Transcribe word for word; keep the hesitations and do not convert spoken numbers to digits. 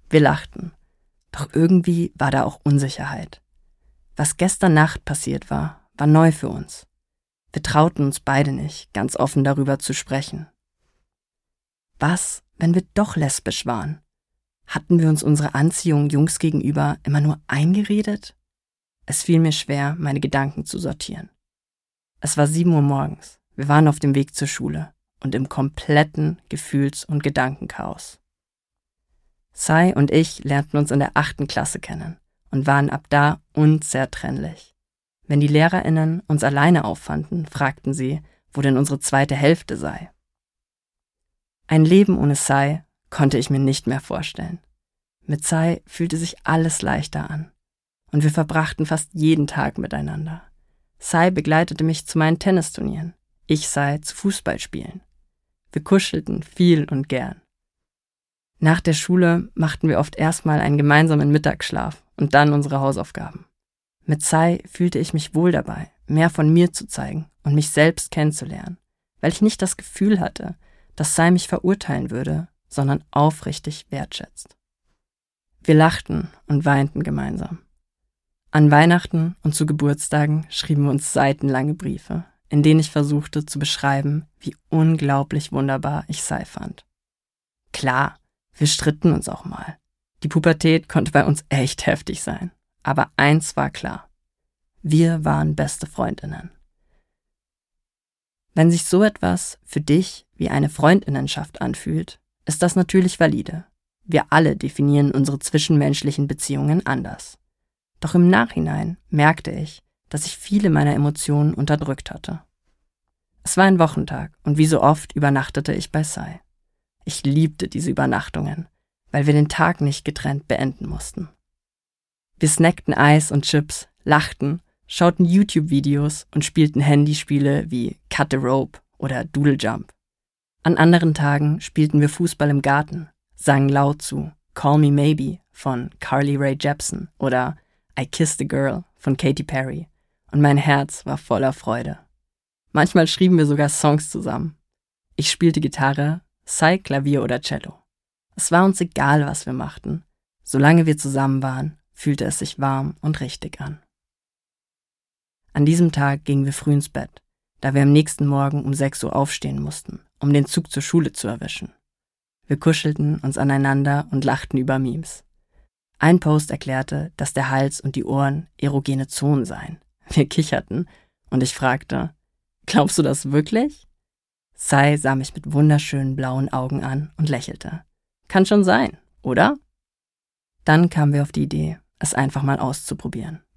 Wir lachten. Doch irgendwie war da auch Unsicherheit. Was gestern Nacht passiert war, war neu für uns. Wir trauten uns beide nicht, ganz offen darüber zu sprechen. Was, wenn wir doch lesbisch waren? Hatten wir uns unsere Anziehung Jungs gegenüber immer nur eingeredet? Es fiel mir schwer, meine Gedanken zu sortieren. Es war sieben Uhr morgens. Wir waren auf dem Weg zur Schule und im kompletten Gefühls- und Gedankenchaos. Sai und ich lernten uns in der achten Klasse kennen und waren ab da unzertrennlich. Wenn die LehrerInnen uns alleine auffanden, fragten sie, wo denn unsere zweite Hälfte sei. Ein Leben ohne Sai konnte ich mir nicht mehr vorstellen. Mit Sai fühlte sich alles leichter an und wir verbrachten fast jeden Tag miteinander. Sai begleitete mich zu meinen Tennisturnieren, ich Sai zu Fußballspielen. Wir kuschelten viel und gern. Nach der Schule machten wir oft erstmal einen gemeinsamen Mittagsschlaf und dann unsere Hausaufgaben. Mit Sai fühlte ich mich wohl dabei, mehr von mir zu zeigen und mich selbst kennenzulernen, weil ich nicht das Gefühl hatte, dass Sai mich verurteilen würde, sondern aufrichtig wertschätzt. Wir lachten und weinten gemeinsam. An Weihnachten und zu Geburtstagen schrieben wir uns seitenlange Briefe, in denen ich versuchte zu beschreiben, wie unglaublich wunderbar ich Sai fand. Klar, wir stritten uns auch mal. Die Pubertät konnte bei uns echt heftig sein. Aber eins war klar. Wir waren beste Freundinnen. Wenn sich so etwas für dich wie eine Freundinnenschaft anfühlt, ist das natürlich valide. Wir alle definieren unsere zwischenmenschlichen Beziehungen anders. Doch im Nachhinein merkte ich, dass ich viele meiner Emotionen unterdrückt hatte. Es war ein Wochentag und wie so oft übernachtete ich bei Sai. Ich liebte diese Übernachtungen, weil wir den Tag nicht getrennt beenden mussten. Wir snackten Eis und Chips, lachten, schauten YouTube-Videos und spielten Handyspiele wie Cut the Rope oder Doodle Jump. An anderen Tagen spielten wir Fußball im Garten, sangen laut zu Call Me Maybe von Carly Rae Jepsen oder I Kissed a Girl von Katy Perry und mein Herz war voller Freude. Manchmal schrieben wir sogar Songs zusammen. Ich spielte Gitarre, Sai Klavier oder Cello. Es war uns egal, was wir machten. Solange wir zusammen waren, fühlte es sich warm und richtig an. An diesem Tag gingen wir früh ins Bett, da wir am nächsten Morgen um sechs Uhr aufstehen mussten, um den Zug zur Schule zu erwischen. Wir kuschelten uns aneinander und lachten über Memes. Ein Post erklärte, dass der Hals und die Ohren erogene Zonen seien. Wir kicherten und ich fragte, glaubst du das wirklich? Sai sah mich mit wunderschönen blauen Augen an und lächelte. Kann schon sein, oder? Dann kamen wir auf die Idee, es einfach mal auszuprobieren.